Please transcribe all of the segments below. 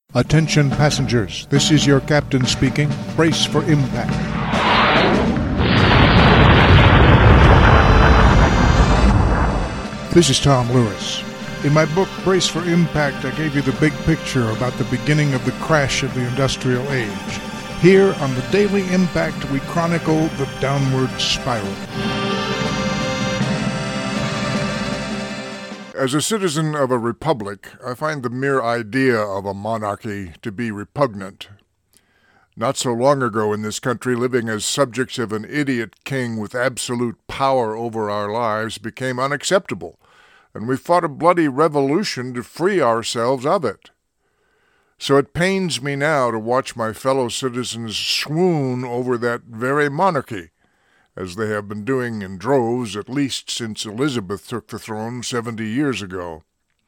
Attention passengers, this is your captain speaking. Brace for impact. This is Tom Lewis. In my book, Brace for Impact, I gave you the big picture about the beginning of the crash of the industrial age. Here on the Daily Impact, we chronicle the downward spiral. As a citizen of a republic, I find the mere idea of a monarchy to be repugnant. Not so long ago in this country, living as subjects of an idiot king with absolute power over our lives became unacceptable, and we fought a bloody revolution to free ourselves of it. So it pains me now to watch my fellow citizens swoon over that very monarchy, as they have been doing in droves at least since Elizabeth took the throne 70 years ago.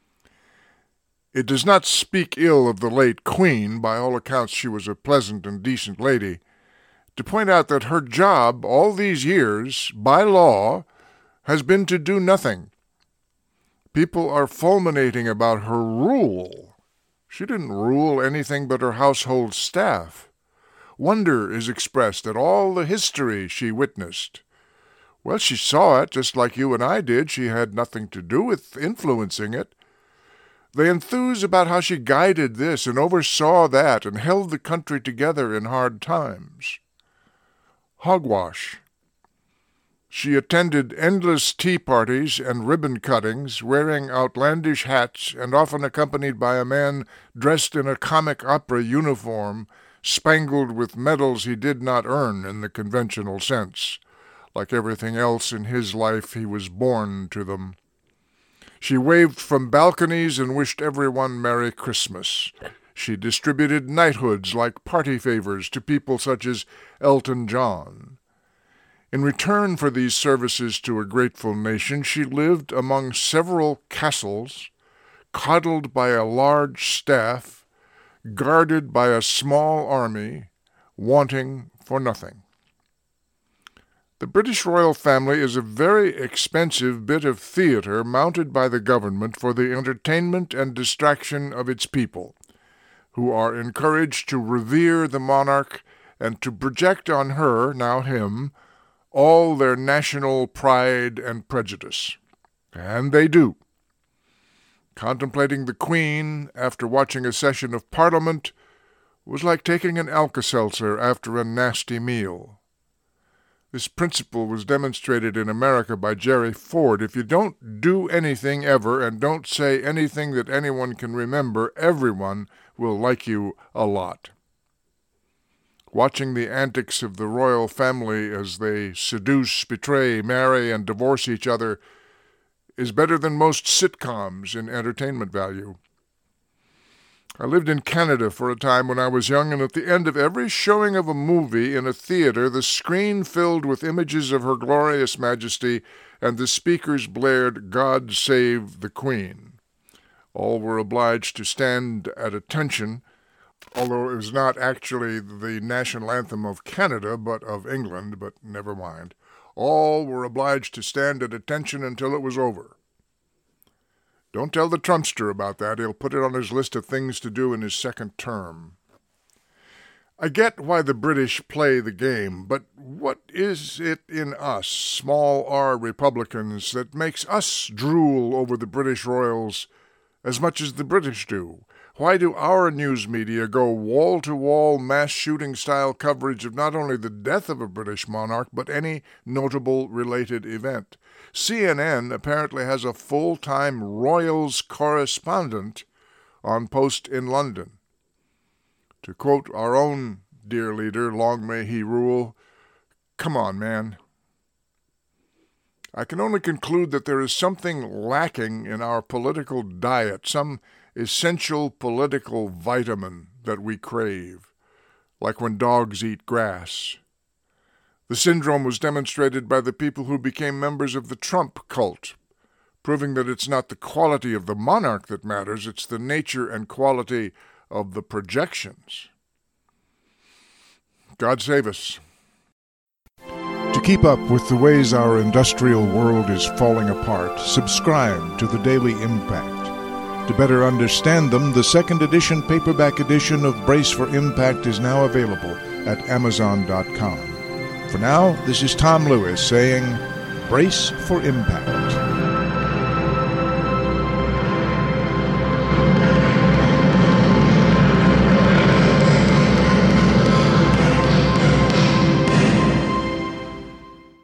It does not speak ill of the late Queen, by all accounts she was a pleasant and decent lady, to point out that her job all these years, by law, has been to do nothing. People are fulminating about her rule. She didn't rule anything but her household staff. Wonder is expressed at all the history she witnessed. Well, she saw it just like you and I did. She had nothing to do with influencing it. They enthuse about how she guided this and oversaw that and held the country together in hard times. Hogwash. She attended endless tea parties and ribbon cuttings, wearing outlandish hats and often accompanied by a man dressed in a comic opera uniform, spangled with medals he did not earn in the conventional sense. Like everything else in his life, he was born to them. She waved from balconies and wished everyone Merry Christmas. She distributed knighthoods like party favors to people such as Elton John. In return for these services to a grateful nation, she lived among several castles, coddled by a large staff, guarded by a small army, wanting for nothing. The British royal family is a very expensive bit of theater mounted by the government for the entertainment and distraction of its people, who are encouraged to revere the monarch and to project on her, now him, all their national pride and prejudice. And they do. Contemplating the Queen after watching a session of Parliament was like taking an Alka-Seltzer after a nasty meal. This principle was demonstrated in America by Jerry Ford. If you don't do anything ever and don't say anything that anyone can remember, everyone will like you a lot. Watching the antics of the royal family as they seduce, betray, marry, and divorce each other is better than most sitcoms in entertainment value. I lived in Canada for a time when I was young, and at the end of every showing of a movie in a theater, the screen filled with images of Her Glorious Majesty, and the speakers blared, "God Save the Queen." All were obliged to stand at attention, although it was not actually the national anthem of Canada, but of England, but never mind. All were obliged to stand at attention until it was over. Don't tell the Trumpster about that. He'll put it on his list of things to do in his second term. I get why the British play the game, but what is it in us, small r Republicans, that makes us drool over the British royals as much as the British do? Why do our news media go wall-to-wall mass-shooting-style coverage of not only the death of a British monarch, but any notable related event? CNN apparently has a full-time Royals correspondent on post in London. To quote our own dear leader, long may he rule, "Come on, man." I can only conclude that there is something lacking in our political diet, some essential political vitamin that we crave, like when dogs eat grass. The syndrome was demonstrated by the people who became members of the Trump cult, proving that it's not the quality of the monarch that matters, it's the nature and quality of the projections. God save us. To keep up with the ways our industrial world is falling apart, subscribe to the Daily Impact. To better understand them, the second edition paperback edition of Brace for Impact is now available at Amazon.com. For now, this is Tom Lewis saying, Brace for Impact.